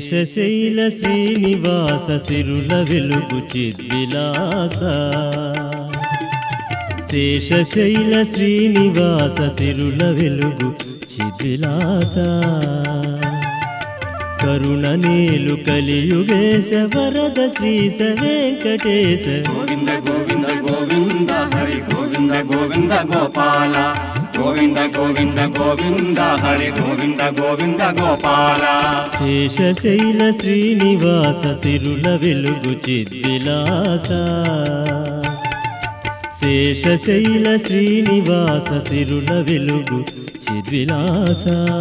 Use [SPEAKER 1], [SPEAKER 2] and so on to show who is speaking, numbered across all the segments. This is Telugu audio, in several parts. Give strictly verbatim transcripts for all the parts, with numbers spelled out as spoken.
[SPEAKER 1] శేషశైల శ్రీనివాస సిరుల వెలుగు చిద్విలాస శేషశైల శ్రీనివాస సిరుల వెలుగు చిద్విలాస కరుణ నేలు కలియుగేశ వరద శ్రీశ వెంకటేశ
[SPEAKER 2] గోవింద గోవింద గోవింద హరి గోవింద గోవింద గోపాల గోవింద గోవింద గోవింద హరి గోవింద గోవింద గోపాల
[SPEAKER 1] శేషశైల శ్రీనివాస సిరుల వెలుగు చిద్విలాస శేషశైల శ్రీనివాస సిరుల వెలుగు చిద్విలాస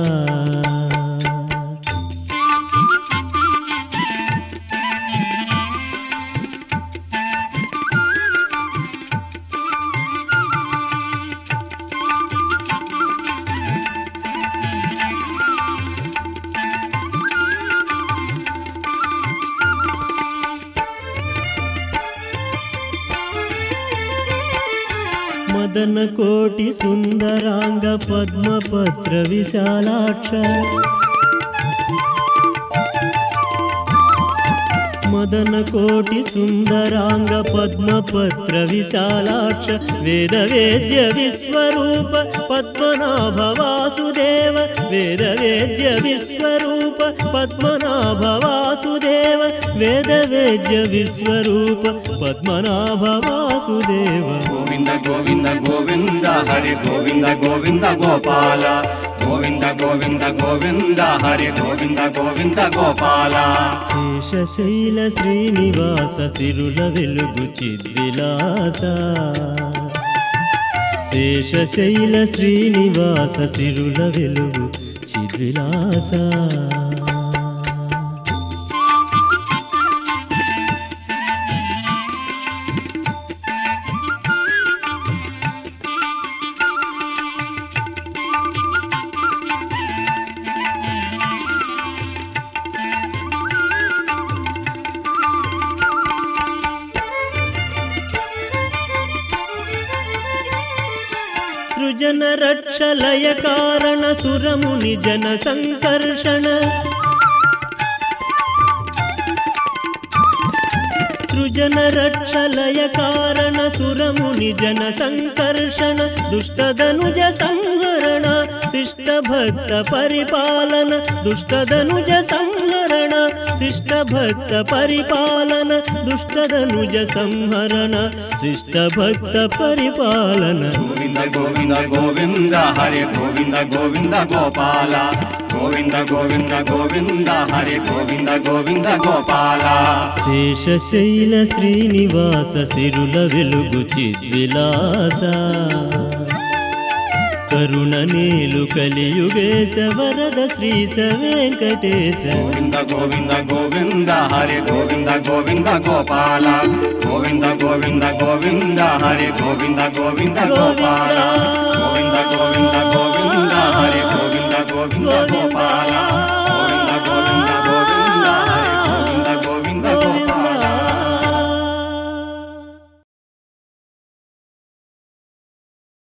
[SPEAKER 1] మదన కోటి సుందరాంగ పద్మపత్ర విశాలాక్ష మదన కోటి సుందరాంగ పద్మపత్ర విశాలాక్ష వేద వేద్య విశ్వరూప పద్మనాభ వాసుదేవ వేద వేద్య విశ్వరూప పద్మనాభ వాసుదేవ వేద వేద్య విశ్వరూప పద్మనాభ వాసుదేవ
[SPEAKER 2] గోవింద గోవింద గోవింద హరి గోవింద గోవింద గోపాల గోవింద గోవింద గోవింద హరి గోవింద గోవింద గోపాల
[SPEAKER 1] శేషశైల శ్రీనివాస సిరుల వెలుగు చిద్విలాస శేషశైల శ్రీనివాస సిరుల వెలుగు చిద్విలాస సృజన రక్షలయ కారణ సురముని జన సంకర్షణ సృజన రక్షలయ కారణ సురముని జన సంకర్షణ దుష్టదనుజ సంహరణ శిష్ట భక్త పరిపాలన దుష్టదనుజ సంహరణ శిష్ట భక్త పరిపాలన దుష్టదనుజ సంహరణ శిష్ట భక్త పరిపాలన
[SPEAKER 2] గోవింద గోవింద గోవింద హరి గోవింద గోవింద గోపాల గోవింద గోవింద గోవింద హరి గోవింద గోవింద గోపాల
[SPEAKER 1] శేషశైల శ్రీనివాస సిరుల వెలుగు చిద్విలాస కరుణ నేలు కలియుగేశ వరద శ్రీశ వెంకటేశ
[SPEAKER 2] గోవింద గోవింద గోవింద హరి గోవింద గోవింద గోపాల గోవింద గోవింద గోవింద హరి గోవింద గోవింద గోపాల గోవింద గోవింద గోవింద హరి గోవింద గోవింద గోపాల